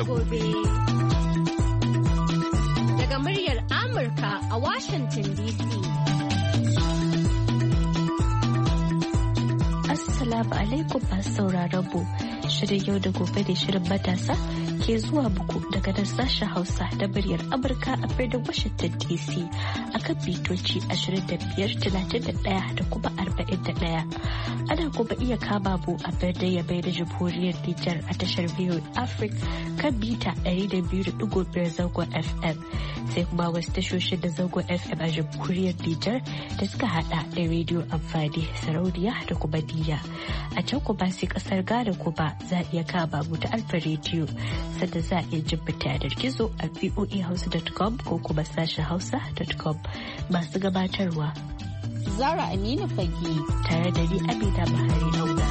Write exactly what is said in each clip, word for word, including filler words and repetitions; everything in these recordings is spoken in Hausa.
gobe. Daga muryar Amurka a Washington D C. Assalamu alaikum masu sauraron mu. Shirin yau da gobe da shirin matasa ke zuwa muku daga nan sashen Hausa da muryar Amurka a birnin Washington D C akan bitoci ashirin da biyar, talatin da ɗaya da kuma arba'in da ɗaya. Ana kuma iya kama mu a birnin Yamai da Jamhuriyar Nijar a tashar V O A Africa kan mita ɗari da biyu da ɗigo biyar zangon F M. Sai kuma wasu tashoshin da zangon F M a Jamhuriyar Nijar da suka hada da rediyo amfani, sarauniya da kuma niyya. A can kuma sai kasar Ghana kuma za a iya kama mu ta Alfa rediyo, sannan za a iya jin yanar gizo a voa hausa dot com ko kuma sashen hausa dot com. Masu gabatarwa Zara Aminu Fage tare da ni Amina Bahari Auna.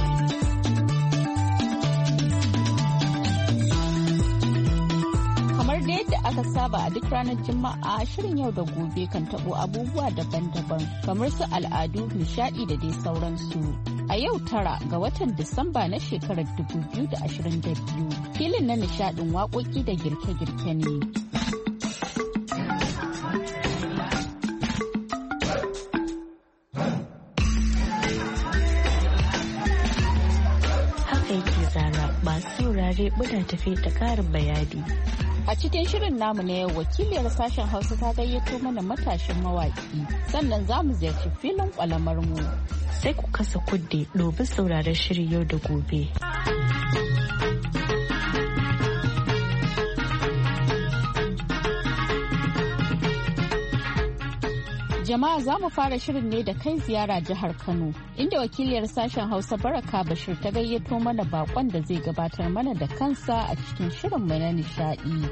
Kamar da yadda aka saba a duk ranar Juma'a, shirin yau da gobe kan tabo abubuwa daban-daban kamar su al'adu, nishadi da dai sauransu. A yau tara ga watan Disamba na shekarar dubu biyu da ashirin da biyu, filin na nishadin waƙoƙi da girke-girke ne. saurare muna tafi da karin bayani. A cikin shirin namu na yau, wakiliyar sashen Hausa ta gayyato mana matashin mawaki, sannan za mu ziyarci filin kwalamar mu. Sai ku kasa kudde domin sauraron shirin yau da gobe. Jama'a za mu fara shirin ne da kai ziyara jihar Kano, inda wakiliyar sashen Hausa Baraka Bashir ta gayyato mana bakon da zai gabatar mana da kansa a cikin shirin mai na nishadi.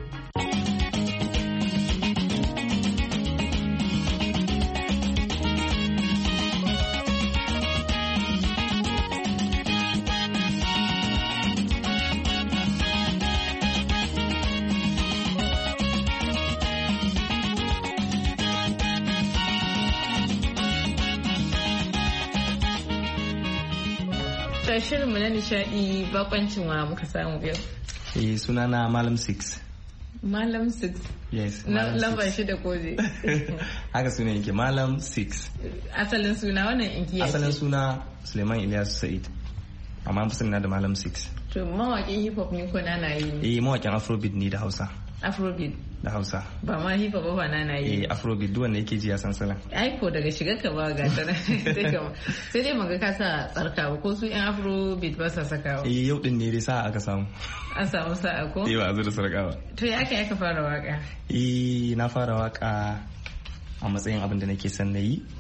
Shirinmu na nishadi bakoncin wa muka samu yau. Eh, sunana Malam Six. Malam Six? Yes. Lamba shida koje. Haka suna yake Malam Six. Asalin suna wannan inkiya ce? Asalin suna Suleiman Ilyasu Sa'id. Amma an fi sani da Malam Six. To mawaƙin hip hop ne ko na na yi? Eh, mawaƙin Afrobeat ne da Hausa. Afrobeat? Da Hausa. Ba ma hip hop ba na na yi? Eh, Afrobeat duk wanda yake ji ya san salon. Ai ko daga shigar ka ba ga ta sai dai maga ka sa tsarkawa ko su yan Afrobeat ba sa sakawa. Eh, yau din ne dai sa'a aka samu. An samu sa'a ko? Eh, ba a zo da sarkawa. To ya aka aka fara waka? Eh, na fara waka a matsayin abin da nake son na yi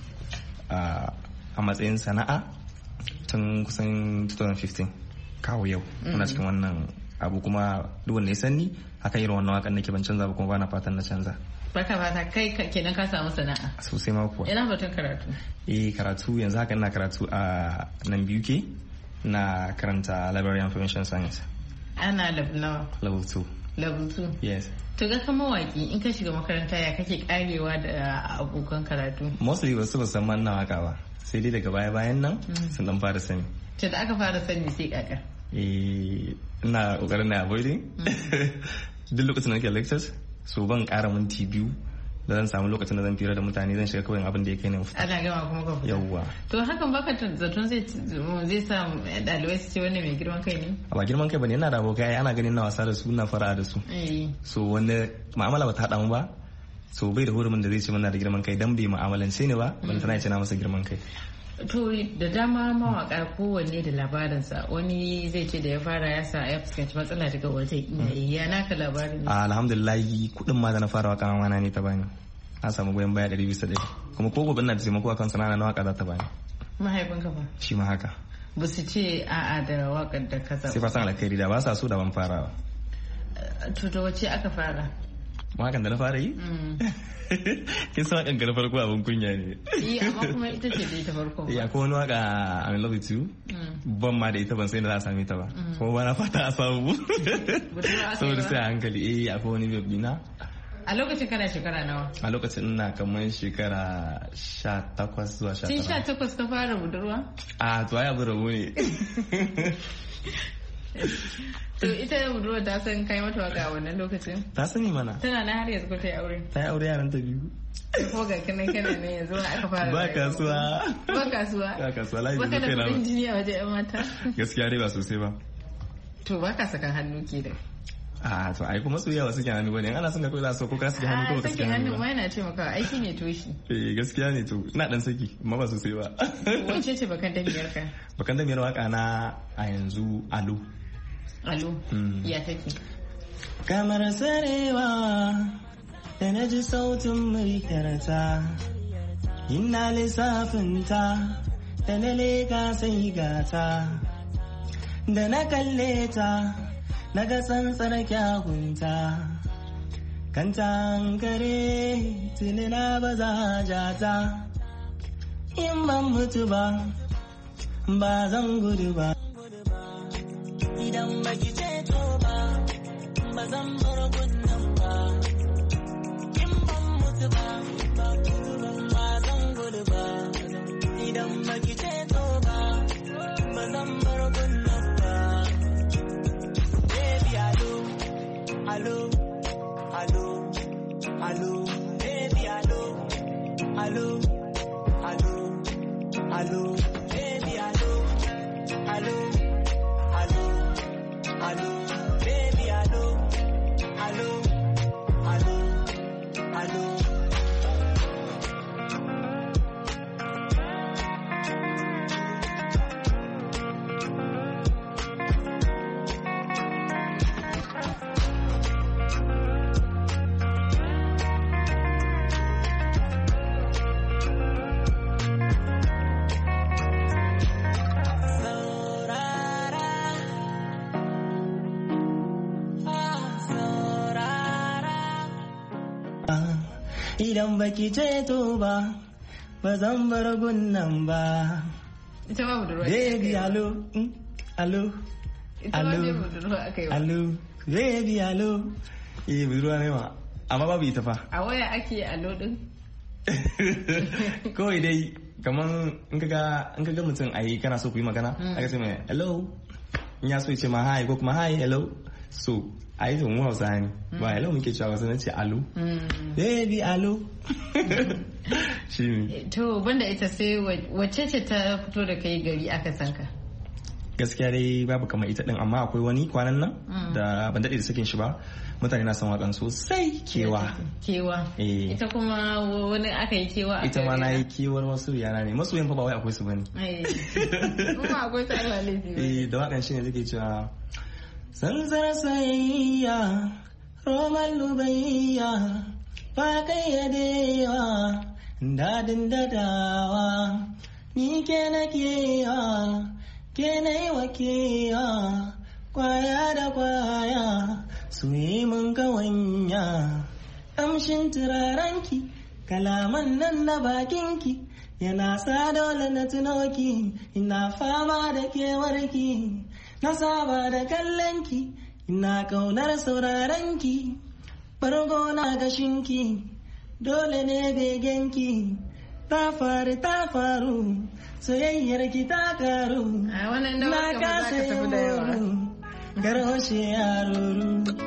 a matsayin sana'a tun kusan twenty fifteen kawo yau. Muna cikin wannan abu kuma duk wanda ya sanni akan irin wannan wakan nake ban canza ba kuma bana fatan na canza. Baka fata kai kenan ka samu sana'a sosai ma kuwa. Ina batun karatu? Eh, karatu yanzu haka ina karatu a nan biyu ke na karanta library information science. Ana level nawa? Level two. Level two? Yes. To ga kan mawaki in ka shiga makaranta ya kake karewa da abokan karatu? Mostly ba su ba san man na waka ba, sai dai daga baya bayan nan sun dan fara sani. To da aka fara sani sai kaka? Eh, ina kokarin na avoiding duk lokacin da nake lectures so ban kara minti biyu da zan samu lokacin da zan fira da mutane zan shiga kawai abin da yake ne fita. Ana gama kuma ka fita. Yawwa. To hakan baka zaton zai zai sa dalibai su ce wannan mai girman kai ne? Ba girman kai bane, yana da abokai ana ganin na wasa da su na fara da su. So wanda ma'amala ba ta hada mu ba, so bai da hurumin da zai ce muna da girman kai dan bai mu'amalance ne ba, ban tana ce na masa girman kai. To da dama mawaka kowanne da labarinsa, wani zai ce da ya fara ya sa ya fuskanci matsala daga wajen iyaye. Ya naka labarin? Alhamdulillah kudin ma da na fara waka mana ne ta bani, na samu goyon baya ɗari bisa ɗari, kuma ko gobe na da taimako akan sana'a na waka za ta bani. Mahaifinka ba? Shi ma haka. Ba su ce a'a da wakar da ka zaba? Sai fatan alkhairi da ba sa so da ban fara ba. To da wace aka fara? Wakan da na fara yi? Kin san wakan na farko abin kunya ne. Iya, amma kuma ita ce dai ta farko. Iya, ko wani waka I'm in love with you. Ban ma da ita ban sai da za a same ta ba. Kuma ba na fata a samu. Saboda sai a hankali. Eh, akwai wani baby na. A lokacin kana shekara nawa? A lokacin ina kamar shekara sha takwas zuwa sha tara. Tun sha takwas ka fara budurwa? A to ai abu rabu ne. To ita budurwa ta san kai mata waka a wannan lokacin? Ta sani mana. Tana na har yanzu ko ta yi aure? Ta yi aure yaran ta biyu. Ko ga kanan kana ne yanzu aka fara. Ba kasuwa. Ba kasuwa. Ba kasuwa layi ba da kai na. Ba ka da jini a wajen yan mata. Gaskiya dai ba sosai ba. To ba ka sakan hannu ke da. A to ai kuma soyayya ba suke hannu bane. Ana son ka koyi za su ko ka saki hannu ko ka saki hannu. Hannu ma yana ce maka aiki ne toshi. Eh gaskiya ne to ina dan saki amma ba sosai ba. Wace ce bakan damiyar ka? Bakan damiyar waka na a yanzu Alo. Alo. Ya take. Kamar sarewa da na ji sautin muryarta, ina lissafinta da na leka sai gata, da na kalle ta na ga tsantsar kyahunta, kan tankare tuni na ba za jata, in ban mutu ba ba zan gudu ba. Idan baki ceto ba, ba zan bar gunnan ba. In ban mutu ba, ba zan gudu ba. Idan baki ceto ba, ba zan bar gunnan ba. Baby, alo, alo, alo, alo, baby, alo, alo, alo, alo, baby, alo, alo. Allô, baby, allô, allô, allô, allô. Idan baki ceto ba, ba zan bar gunnan ba. Ita ma budurwa. Baby, alo, alo, alo, alo, baby, alo. Eh, budurwa ne ma, amma babu ita fa. A waya ake alo din? Kawai dai, kaman in kaga in kaga mutum ayi kana so ku yi magana, aka ce mai hello. In ya so ya ce ma hi ko kuma hi hello. So, ai to mu Hausa ne ba hello muke cewa sai nace alo baby alo shi ne. To banda ita sai wacce ce ta fito da kai gari aka san ka? Gaskiya dai babu kamar ita din amma akwai wani kwanan nan da ban dade da sakin shi ba, mutane na son wakan sosai. Kewa kewa ita kuma wani aka yi kewa ita ma na yi kewar wasu yana ne masoyan fa ba wai akwai su bane kuma akwai ta alhali eh da wakan shi ne take cewa Zanzar sayayya, roman lubayya, ba kayyadewa, dadin dadawa, ni ke na kewa, ke na yi wa kewa, kwaya da kwaya, su yi mun kawanya, amshin turarenki, kalaman nan na bakinki, yana sa dole na tunoki, ina fama da kewarki. Na saba da kallonki, ina kaunar saurarenki, bargo na gashinki, dole ne begenki, ta faru ta faru, soyayyarki ta karu, na kasa yi garwashe yaruru.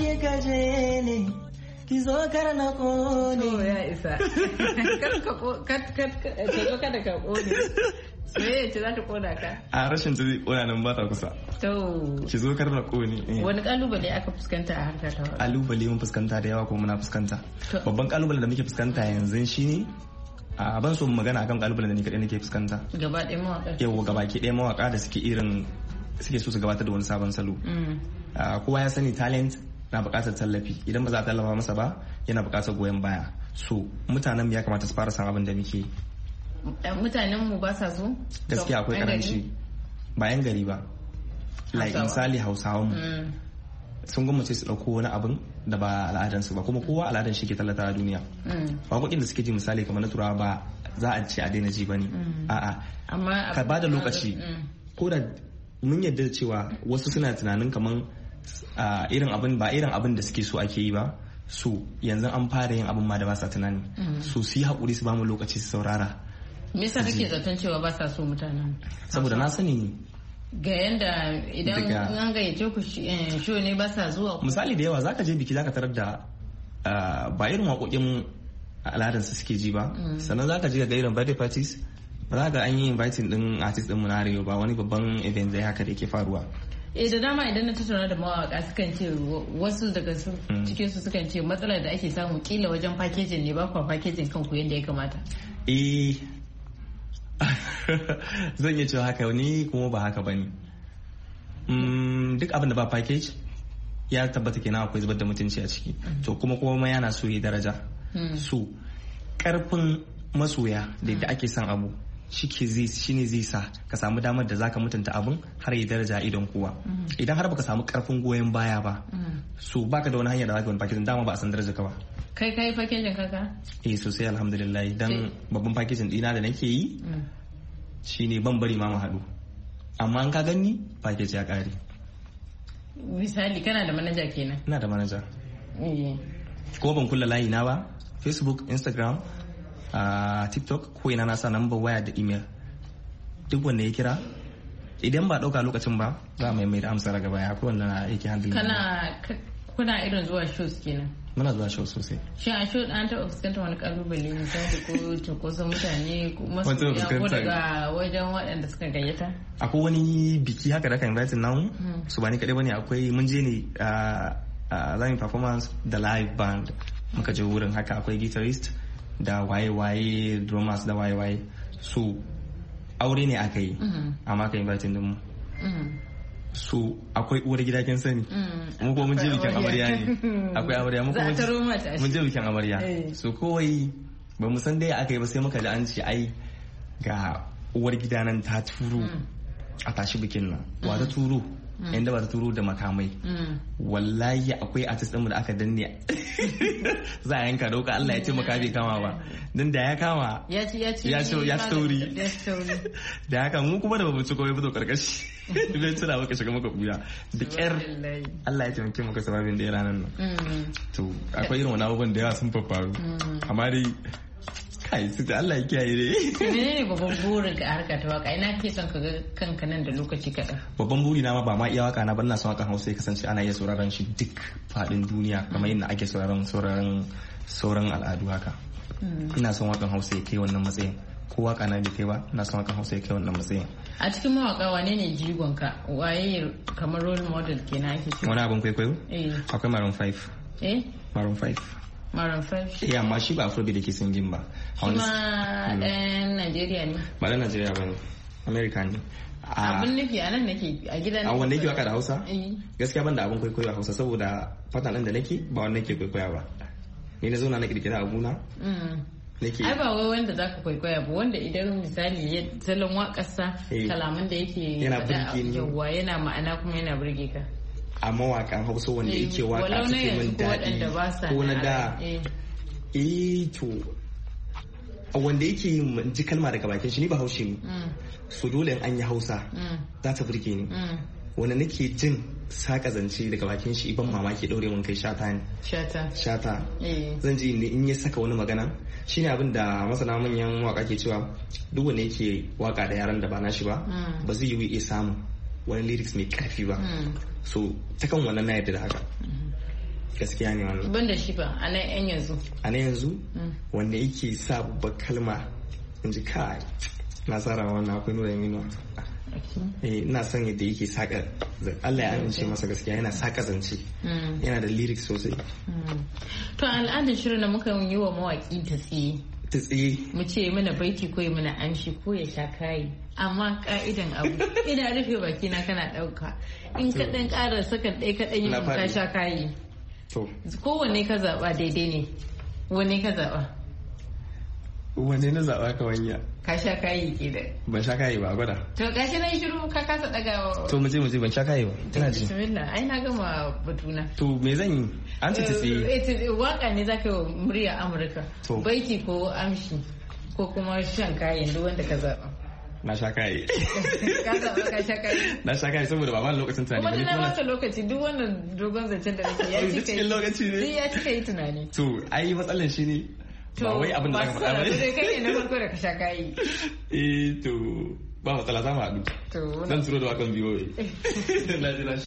ke gaje ne ki zo kar na kone. To ya isa. Kar ka kar ka zo kada ka kone. Soyayya ce za ta kona ka. A rashin ta zai kona nan ba ta kusa. To ki zo kar na kone. Wani kalubale aka fuskanta a harkar ta? Kalubale mun fuskanta da yawa ko muna fuskanta. Babban kalubale da muke fuskanta yanzu shine a ban so magana akan kalubalen da ni kadai nake fuskanta. Gaba ɗaya mawaka. Yawa gaba ki ɗaya mawaka da suke irin suke so su gabatar da wani sabon salo. Kowa ya sani talent na buƙatar tallafi, idan ba za a tallafa masa ba yana buƙatar goyon baya. So mutanen ya kamata su fara san abin da muke. Mutanen mu ba sa so? Gaskiya akwai karanci. Ba yan gari ba. Like misali Hausawan mu. Sun gwamnati su ɗauko wani abin da ba al'adansu ba, kuma kowa al'adan shi ke tallata a duniya. Waƙoƙin da suke ji misali kamar na turawa ba za a ce a daina ji ba ne. A'a. Ka ba da lokaci. Ko da mun yarda da cewa wasu suna tunanin kamar irin abin ba irin abin da suke so ake yi ba. So yanzu an fara yin abin ma da ba sa tunani. So su yi haƙuri su ba mu lokaci su saurara. Me yasa kake zaton cewa ba sa so mutanen? Saboda na sani ne. Ga yanda idan an gayyace ku show ne ba sa zuwa. Misali da yawa zaka je biki zaka tarar da ba irin waƙoƙin al'adarsu suke ji ba. Sannan zaka je ga irin birthday parties ba za ga an yi inviting din artist din mu na Arewa ba, wani babban event zai haka da yake faruwa. Eh da dama idan na tattauna da mawaka sukan ce wasu daga cikin su sukan ce matsalar da ake samu kila wajen packaging ne, ba kwa packaging kanku yadda ya kamata. Eh zan iya cewa haka ni kuma ba haka bane. Duk abin da ba package ya tabbata kenan akwai zubar da mutunci a ciki. To kuma kuma yana so ya daraja. So karfin masoya da yadda ake son abu shike zai shine zai sa ka samu damar da zaka mutunta abun har ya daraja idon kowa. Idan har baka samu karfin goyon baya ba, so baka da wani hanya da zaka wani packaging, dama ba a san daraja ka ba. Kai kai packaging kaka? Eh sosai alhamdulillah, dan babban packaging dina da nake yi shine ban bari ma mu haɗu, amma an ka gani package ya kare. Misali kana da manaja kenan? Ina da manaja. Ko ban kulla layi na ba, Facebook, Instagram, Uh, TikTok, ko ina na sa number waya da email. Duk wanda ya kira idan ba dauka lokacin ba za mu mai da amsa daga baya, ko wanda yake handle. Kana kuna irin zuwa shows kenan? Muna zuwa shows sosai. Shin a show an taɓa fuskantar wani kalubale misali ko cunkoson mutane ko masoya ko daga wajen waɗanda suka gayyata? Akwai wani biki haka da aka invite namu, su ba ni kaɗai bane, akwai mun je ne a live performance da live band, muka je wurin haka akwai guitarist da waye-waye, drummers da waye-waye. So aure ne aka yi amma aka inviting din mu. So akwai uwar gida kin sani, mu ko mun je bikin amarya ne, akwai amarya mu ko mun je bikin amarya. So kowai ba mu san dai aka yi ba, sai muka ji an ce ai ga uwar gida nan ta turo a tashi bikin nan. Wa ta turo? Inda ba ta turo da makamai. Wallahi akwai artist ɗinmu da aka danne za a yanka dauka, Allah ya ce maka bai kama ba, dan da ya kama ya ci ya ci ya ci ya story da haka mu kuma da babu ci kawai fito karkashi bai tsira maka shiga maka buya da kyar Allah ya taimake maka sababin da ya ranar nan. To akwai irin wani abubuwan da yawa sun faru, amma dai kai su da Allah ya kiyaye dai. Menene babban burin ka a harkar ta waka? Ina ke son ka ga kanka nan da lokaci kaɗan? Babban buri na ma ba ma iya waka na, ban na son wakan Hausa ya kasance ana iya sauraron shi duk faɗin duniya kamar yadda ake sauraron sauraron sauran al'adu haka. Ina son wakan Hausa ya kai wannan matsayin. Ko waka na bai kai ba, ina son wakan Hausa ya kai wannan matsayin. A cikin mawaka wane ne jigon ka? Waye kamar role model kenan ake cewa? Wani abin kwaikwayo? Eh. Akwai Maroon five. Eh? Maroon five. Maroon five. Eh amma shi ba Afrobeat da ke singin ba. Shi ma ɗan Najeriya ne? Ba ɗan Najeriya ba ne, America ne. Abin nufi a nan nake a gidan. A wanda yake waka da Hausa? Gaskiya ban da abin kwaikwayo a Hausa, saboda fatan ɗin da nake ba wanda nake kwaikwaya ba. Ni na zauna na kirkira abuna. Nake. Ai ba wai wanda zaka kwaikwaya ba, wanda idan misali ya salon waƙarsa kalaman da yake yana burge ni. Yawwa yana ma'ana kuma yana burge ka. A mawakan Hausa wanda yake waka suke min daɗi ko na da. Eh to wanda yake ji kalma daga bakin shi, ni ba Haushe ne, so dole an yi Hausa za ta burge ni. Wanda nake jin saka zance daga bakin shi ban mamaki daure mun kai Shata ne. Shata. Shata. Zan ji in ya saka wani magana, shine abin da masana manyan waka ke cewa duk wanda yake waka da yaran da ba nashi ba ba zai yi iya samu wani lyrics mai karfi ba. So ta kan wannan na yadda da haka. gaskiya ne wannan. Ban da shi ba a nan yan yanzu. A nan yanzu wanda yake sa babbar kalma in ji kai na tsara wannan akwai nura yaminu. Eh ina son yadda yake saka Allah ya amince masa gaskiya yana saka zance. Yana da lyrics sosai. To al'adar shirin da muka yi wa mawaki ta tsiye. Ta tsiye. Mu ce mana baiti ko mana amshi ko ya sha kayi. Amma ka'idan abu ina rufe baki na kana dauka in ka dan ƙara sakan ɗaya ka dan yi ka sha kayi. To kowanne ka zaba daidai ne. Wanne ka zaba? Wanne na zaba ka wanya? Ka sha kayi ke da. Ban sha kayi ba gwada. To gashi na shiru ka kasa daga. To mu je mu je ban sha kayi ba. Tana ji. Bismillah ai na gama batuna. To me zan yi? An ce ta tsiye. Waka ne zaka yi murya Amurka. Baiti ko amshi ko kuma shan kayi duk wanda ka zaba. Na sha kayi. Ka zaba ka sha kayi. Na sha kayi saboda ba ma lokacin tunani. Kuma na baka lokaci duk wannan dogon zancen da nake ya cika yi. lokaci ne. Ya cika yi tunani. To ai matsalan shi ne. Ba wai abin da zaka faɗa ba. To kai ne na farko da ka sha kayi. Eh to ba matsala za mu haɗu. To zan turo da wakan biyo. Na ji na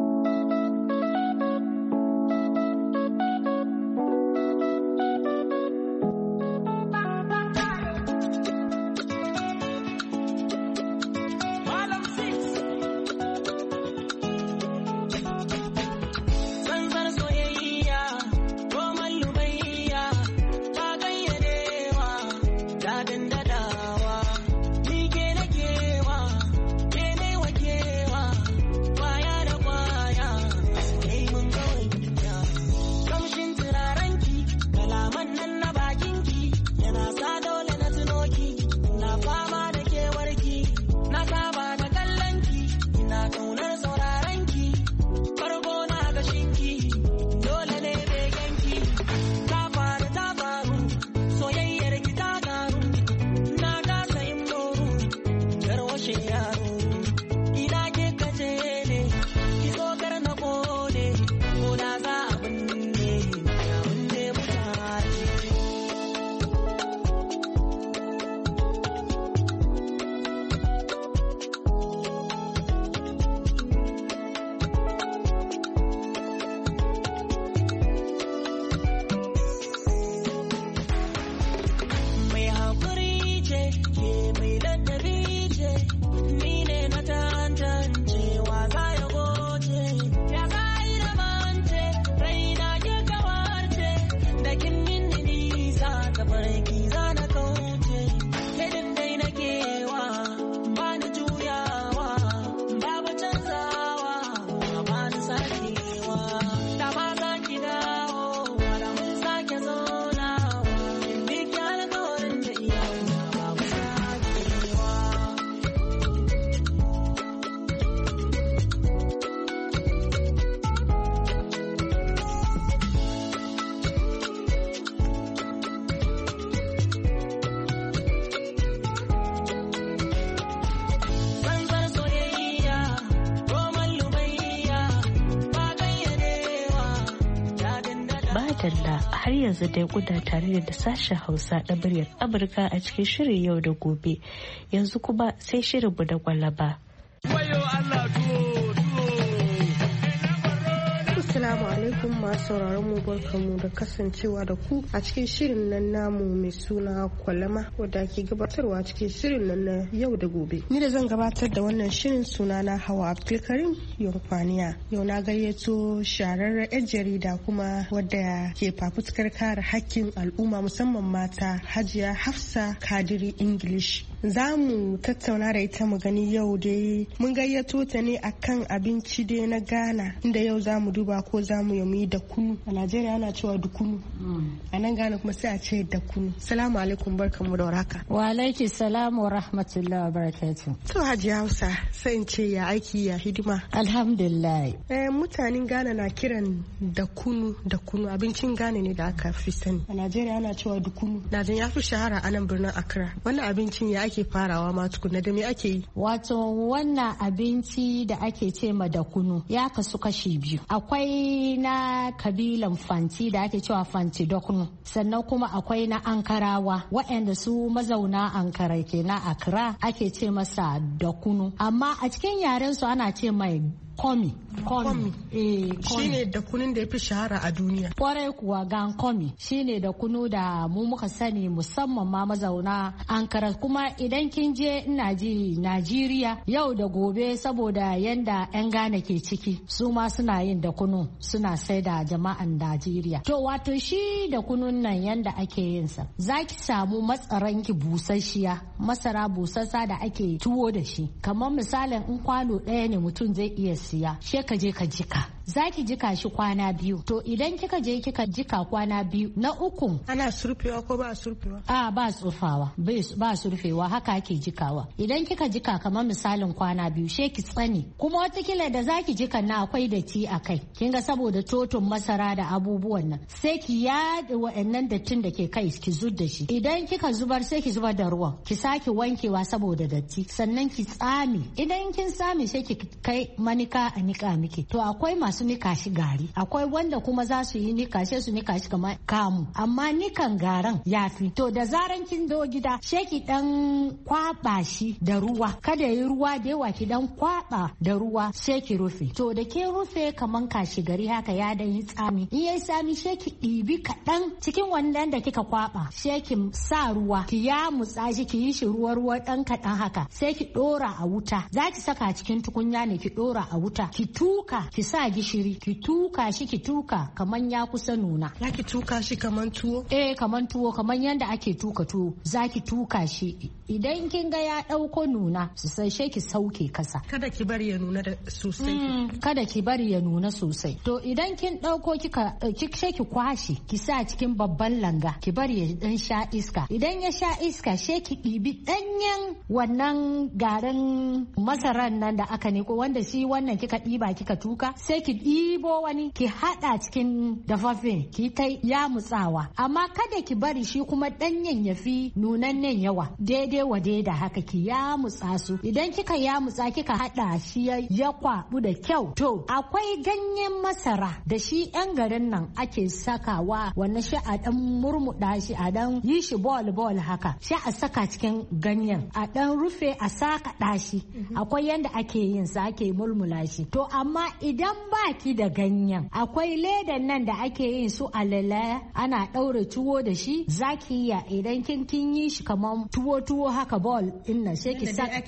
Talla har yanzu dai guda tare da sashen Hausa da muryar Amurka a cikin shirin yau da gobe. Yanzu kuma sai shirin mu da kwalaba. Assalamu alaikum masu sauraron mu barkamu da kasancewa da ku a cikin shirin nan namu mai suna kwalama wadda ke gabatarwa cikin shirin nan na yau da gobe. Ni da zan gabatar da wannan shirin suna na Hawa Abdulkarim Yankwaniya. Yau na gayyato shahararren 'yan jarida kuma wadda ke fafutukar kare hakkin al'umma musamman mata Hajiya Hafsa Kadiri English. Za mu tattauna da ita mu gani yau dai mun gayyato ta ne akan abinci dai na Ghana inda yau za mu duba ko za mu yi da kunu. A Najeriya ana cewa da kunu. A nan Ghana kuma sai a ce da kunu. Salamu alaikum barkamu da warhaka. Wa alaiki salamu wa rahmatullahi wa barakatuh. To Hajiya Hausa sai in ce ya aiki ya hidima. Alhamdulillah. Eh mutanen Ghana na kiran da kunu da kunu abincin Ghana ne da aka fi sani. A Najeriya ana cewa da kunu. Da ya fi shahara a nan birnin Accra. Wannan abincin ya ake farawa ma tukuna da me ake yi? Wato wannan abinci da ake ce ma da kunu ya kasu kashi biyu. Akwai na kabilan Fanti da ake cewa Fanti da kunu. Sannan kuma akwai na Ankarawa waɗanda su mazauna Ankara ke na Accra ake ce masa da kunu. Amma a cikin yaren su ana ce mai komi komi eh shine da kunun da yafi shahara a duniya. Kwarai kuwa gan komi shine da kunu da mu muka sani musamman ma mazauna Ankara, kuma idan kin je ina ji Najeriya yau da gobe saboda yanda yan Ghana ke ciki su ma suna yin da kunu suna sai da jama'an Najeriya. To wato shi da kunun nan yanda ake yin sa zaki samu matsaranki busasshiya, masara busassa da ake tuwo da shi, kamar misalin in kwano ɗaya ne mutum zai iya siya, she ka je ka jika, zaki jika shi kwana biyu. To idan kika je kika jika kwana biyu, na uku ana surfewa ko ba surfewa? A ba surfawa, ba surfewa, haka ake jikawa. Idan kika jika kamar misalin kwana biyu she ki tsane, kuma watakila da zaki jika na akwai datti a kai, kin ga saboda totun masara da abubuwan nan, sai ki yaɗa wa'annan dattin da ke kai ki zub da shi. Idan kika zubar sai ki zubar da ruwan, ki sake wankewa saboda datti, sannan ki tsame. Idan kin tsame sai ki kai manika a nika miki. To akwai masu nika shi gari, akwai wanda kuma za su yi nika sai su nika shi kamar kamu, amma nikan garan yafi. To da zaran kin do gida sai ki dan kwaba shi da ruwa, kada yi ruwa da yawa, ki dan kwaba da ruwa sai ki rufe. To da ke rufe kaman kashi gari haka ya dan yi tsami, in yayi tsami sai ki ɗibi kaɗan cikin wannan da kika kwaba, sai ki sa ruwa ki ya mutsa shi, ki yi shi ruwa ruwa dan kaɗan haka, sai ki dora a wuta. Za ki saka cikin tukunya ne ki dora a wuta, ki tuka, ki sa gishiri, ki tuka shi, ki tuka kaman ya kusa nuna. Za ki tuka shi kaman tuwo? Eh kaman tuwo, kaman yanda ake tuka tuwo za ki tuka shi. Idan kin ga ya dauko nuna sosai sai ki sauke kasa, kada ki bari ya nuna da sosai. Mm, kada ki bari ya nuna sosai. To idan kin dauko kika sai ki kwashi, ki sa cikin babban langa, ki bari ya dan sha iska. Idan ya sha iska sai ki ɗibi danyen wannan garin masaran nan da aka ne, ko wanda shi wannan kika ɗiba kika tuka, sai ki ɗibo wani ki hada cikin dafaffe ki ta ya mutsawa, amma kada ki bari shi kuma danyen ya fi nunannen yawa, daidai wa daida haka ki ya mutsa su. Idan kika ya mutsa kika hada shi ya kwabu da kyau, to akwai ganyen masara da shi yan garin nan ake sakawa, wannan shi a dan murmuda shi, a dan yi shi ball ball haka, shi a saka cikin ganyen, a dan rufe a saka dashi. Akwai yanda ake yin sa, ake mulmula shi. To amma idan baki da ganyen, akwai ledan nan da ake yin su alala, ana daure tuwo da shi, zaki ya idan kin kin yi shi kaman tuwo tuwo haka ball din nan, sai ki saka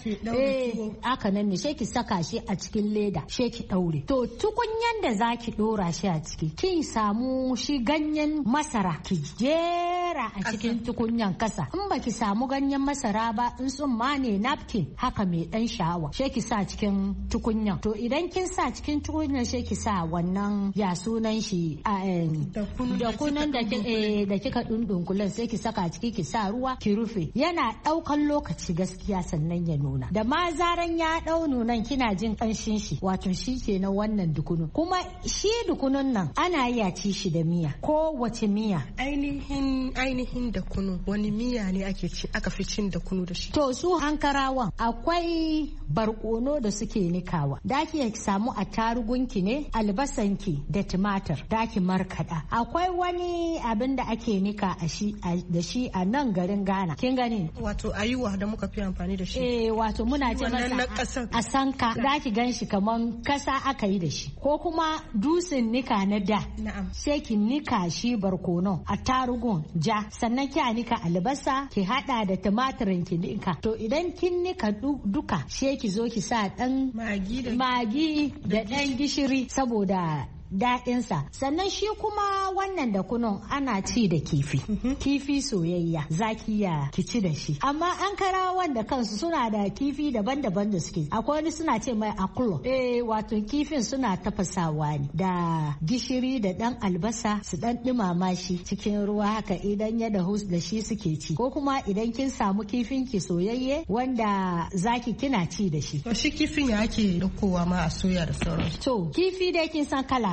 eh aka nan ne, sai ki saka shi a cikin leda, sai ki daure. To tukunyan da zaki dora shi a ciki, kin samu shi ganyen masara ki jera a cikin tukunyan kasa. In baki samu ganyen masara ba, in sun ma ne napkin haka mai dan sha'awa, sai ki sa cikin tukunyan. To idan kin sa cikin tukunyan sai ki sa wannan ya sunan shi da kunan da da kika dundunkulan, sai ki saka ciki, ki sa ruwa ki rufe. Yana daukan lokaci gaskiya sannan ya nuna. Da ma zaran ya dau nunan kina jin kanshin shi, wato shi kenan wannan dukunu. Kuma shi dukunun nan ana iya ci shi da miya, ko wace miya. Ainihin ainihin da kunu wani miya ne ake ci aka fi cin da kunu da shi? To su Ankarawan akwai barkono da suke nikawa, da ki samu attarugunki ne, albasanki da tumatir da ki markada. Akwai wani abin da ake nika a shi da shi a nan garin Ghana, kin gani? Wato ayuwa da muka fi amfani da shi. Eh wato muna ce masa a sanka, da ki gan shi kaman kasa aka yi da shi, ko kuma dusin nika na da. Na'am. Sai ki nika shi barkono, attarugun ja, sannan ki nika albasa, ki hada da tumatirin ki nika. To idan kin nika duka, sai ki zo ki sa dan magi da magi da dan gishiri saboda daɗinsa. Sannan shi kuma wannan da kunun ana ci da kifi. Kifi soyayya zaki ya ki ci da shi. Amma Ankarawan da kansu suna da kifi daban-daban da suke. Akwai wani suna ce mai akulo. Eh wato kifin suna tafasawa ne da gishiri da dan albasa, su dan dumama shi cikin ruwa haka, idan ya dahu da shi suke ci. Ko kuma idan kin samu kifin ki soyayye wanda zaki kina ci da shi. To shi kifin ya ake daukowa ma a soya da sauransu? To kifi dai kin san kala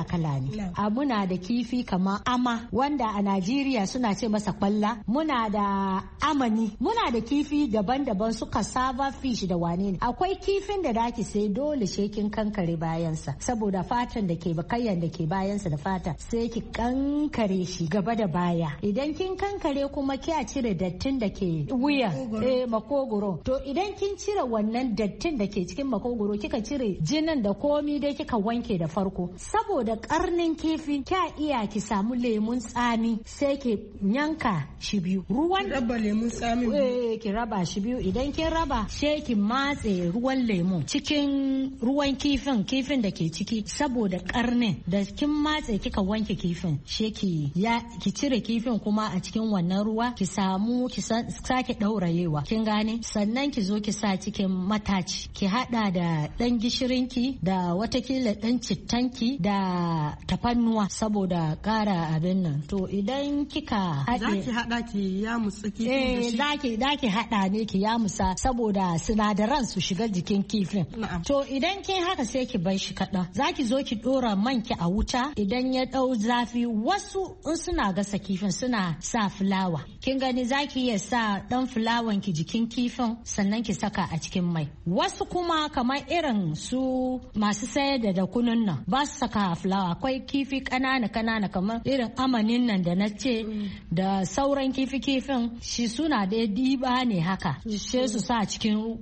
kala-kala ne. A muna da kifi kamar ama wanda a Najeriya suna ce masa kwalla. Muna da amani. Muna da kifi daban-daban su cassava fish da wane ne. Akwai kifin da daki sai dole shekin kankare bayansa saboda fatan da ke bakayyan da ke bayansa da fata sai ki kankare shi gaba da baya. Idan kin kankare kuma kiya cire dattin da ke wuya eh makogoro. To idan kin cire wannan dattin da ke cikin makogoro kika cire jinin da komi dai kika wanke da farko saboda karnin kifi kya iya ki samu lemun tsami sai ki yanka shi biyu ruwan raba lemun tsami eh ki raba shi biyu idan kin raba sai ki matse ruwan lemun cikin ruwan kifin kifin da ke ciki saboda karnin da kin matse kika wanke kifin sai ki ya ki cire kifin kuma a cikin wannan ruwa ki samu ki sake daurayewa kin gane sannan ki zo ki sa cikin mataci ki hada da dan gishirinki da watakila dan cittanki da tafannuwa saboda kara abin nan to idan kika haɗe zaki hada ki ya musa kifin eh, da shi zaki zaki hada ne ki ya musa saboda sinadaran su shiga jikin kifin to idan kin haka sai ki bar shi kaɗan zaki zo ki dora manki a wuta idan ya dau zafi wasu in suna gasa kifin suna sa fulawa kin gani zaki iya sa dan fulawan ki jikin kifin sannan ki saka a cikin mai wasu kuma kamar irin su masu sayar da dakunan nan ba su saka fulawa akwai kifi kanana kanana kamar irin amanin nan da na ce da sauran kifi kifin shi suna da diba ne haka sai su sa cikin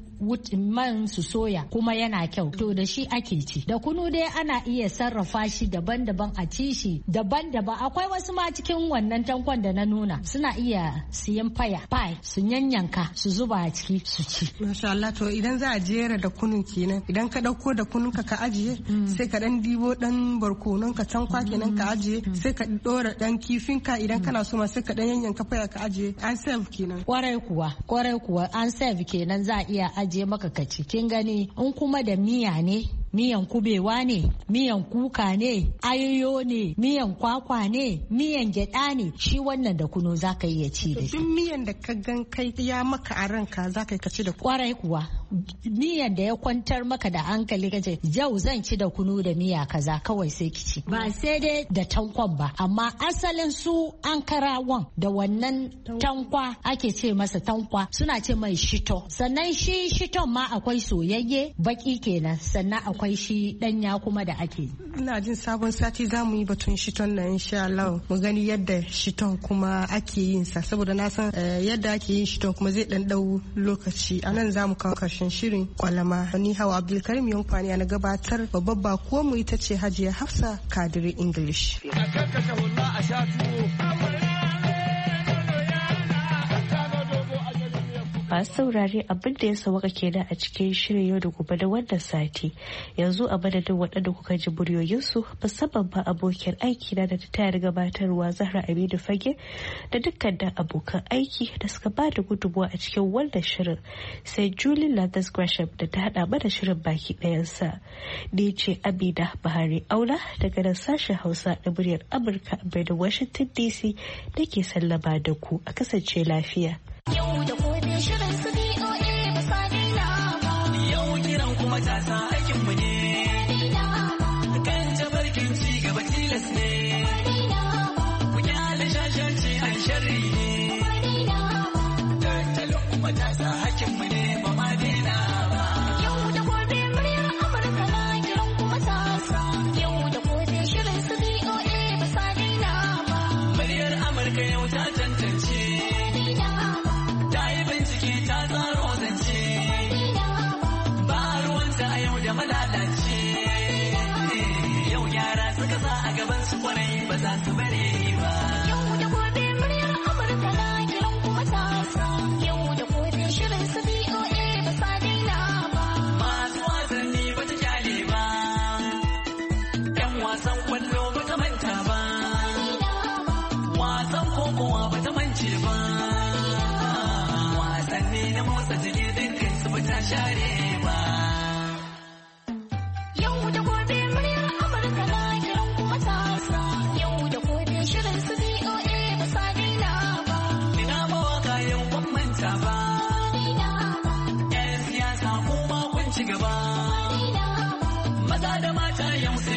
man su soya kuma yana kyau to da shi ake ci da kunu dai ana iya sarrafa shi daban-daban a ci shi daban-daban akwai wasu ma cikin wannan tankon da na nuna suna iya siyan faya pie su yanyanka su zuba a ciki su ci masha Allah to idan za a jera da kunun kenan idan ka dauko da kunun ka ka ajiye sai ka dan dibo dan barkonon ka tankwa kenan ka ajiye sai ka dora dan kifin ka idan kana so ma sai ka dan yanyanka faya ka ajiye an serve kenan kwarai kuwa kwarai kuwa an serve kenan za a iya ajiye maka kaci kin gani in kuma da miya ne miyan kubewa ne miyan kuka ne ayoyo ne miyan kwakwa ne miyan gyada ne shi wannan da kuno zaka iya ci da shi duk miyan da ka gan kai ya maka a ranka zaka ka ci da kwarai kuwa miyan da ya kwantar maka da hankali kace yau zan ci da kunu da miya kaza kawai sai ki ci ba sai dai da tankwan ba amma asalin su ankarawan da wannan tankwa ake ce masa tankwa suna ce mai shito sannan shi shiton ma akwai soyayye baki kenan sannan akwai akwai shi danya kuma da ake. Ina jin sabon sati za mu yi batun shiton na insha Allah mu gani yadda shiton kuma ake yin sa saboda na san yadda ake yin shiton kuma zai dan dau lokaci anan za mu kawo karshen shirin kwalama ni Hawa Abdulkarim Yankwani na gabatar babbar bakuwar mu ita ce Hajiya Hafsa Kadiri English. Masu saurare abin da ya sauka kenan a cikin shirin yau da gobe da wannan sati yanzu a madadin waɗanda kuka ji muryoyinsu musamman ba abokiyar aiki na da ta tayar gabatarwa Zahra Aminu Fage da dukkan da abokan aiki da suka ba da gudunmuwa a cikin wannan shirin sai Julie Lathers Gresham da ta haɗa mana shirin baki ɗayansa ni ce Amina Bahari Aula daga nan sashen Hausa da muryar Amurka a birnin Washington D C da ke sallama da ku a kasance lafiya. Yau da gobe shirin su B O A ba sa daina ba. Yau kiran kuma ta sa aikin mu ne. Kan tabarkin ci gaba tilas ne. Ku kyale shashanci an sharri ne. Tattalin kuma ta sa hakkin mu ne ba ma daina ba. Yau da gobe muryar Amurka na kiran kuma ta sa. Yau da gobe shirin su B O A ba sa daina ba. Muryar Amurka yau ta tantance. Ba za su bare ba. Yau da gobe muryar Amurka na kiran kuma tasa. Yau da gobe shirin su B O A ba sa daina ba. Masu wasanni ba ta kyale ba. Yan wasan kwallo ba ta manta ba. Wasan kokowa ba ta mance ba. Wasanni na motsa jiki dukkan su ba ta share ba. Yau da gobe muryar Amurka na kiran kuma tasa. Shirin su B O A ba sa daina ba. Ina mawaka yau ban manta ba. Yan siyasa kuma kun ci gaba. Maza da mata yau sai